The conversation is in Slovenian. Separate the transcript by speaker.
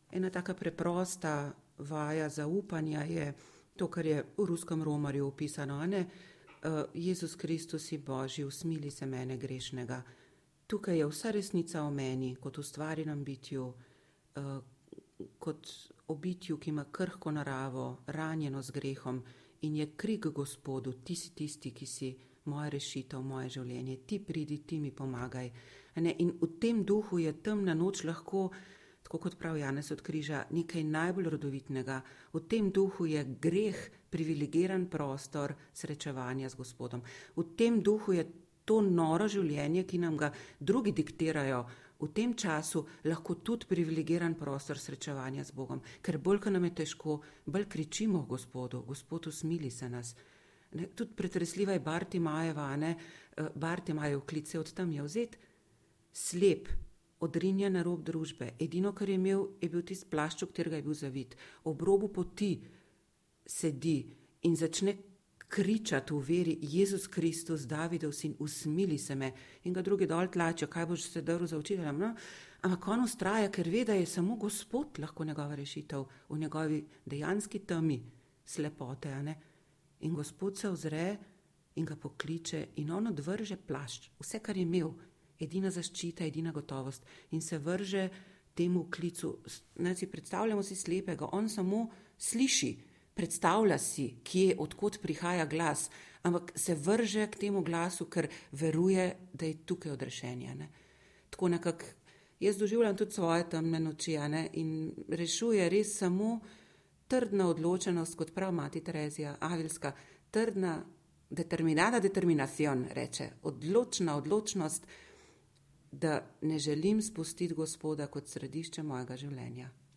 Speaker 1: Ena taka preprosta vaja zaupanja je to, kar je v ruskem romarju opisano, a ne? Jezus Kristus si Božji, usmili se mene grešnega. Tukaj je vsa resnica o meni, kot ustvarjenem bitju, kot o bitju, ki ima krhko naravo, ranjeno z grehom in je krik Gospodu, ti si tisti, ki si moja rešitev, moje življenje, ti pridi, ti mi pomagaj. Ne? In v tem duhu je temna noč lahko, tako kot pravi Janez od Križa, nekaj najbolj rodovitnega. V tem duhu je greh privilegiran prostor srečevanja z Gospodom. V tem duhu je to noro življenje, ki nam ga drugi diktirajo, v tem času lahko tudi privilegiran prostor srečevanja z Bogom. Ker bolj, ko nam je težko, bolj kričimo Gospodu, Gospod, usmili se nas. Ne, tudi pretresljiva je Bartimajeva, Bartimajev klic od tam je vzet, slep, odrinjen na rob družbe. Edino, kar je imel, je bil tisti plašč, v katerega je bil zavit. Ob robu poti sedi in začne kričati v veri, Jezus Kristus, Davidov sin, usmili se me. In ga drugi dol tlačijo, kaj boš se drl za učiteljem. No? Ampak on ustraja, ker ve, da je samo Gospod lahko njegova rešitev v njegovi dejanski temi slepote. A ne? In Gospod se ozre in ga pokliče in on odvrže plašč, vse, kar je imel, edina zaščita, edina gotovost in se vrže temu klicu. Predstavljamo si slepega, on samo sliši, predstavlja si, kje, odkot prihaja glas, ampak se vrže k temu glasu, ker veruje, da je tukaj odrešenje. Ne? Tako nekako, jaz doživljam tudi svoje temne noči, in rešuje res samo trdna odločenost, kot prav mati Terezija Avilska, trdna determinada determinacion, reče, odločna odločnost, da ne želim spustiti Gospoda kot središče mojega življenja.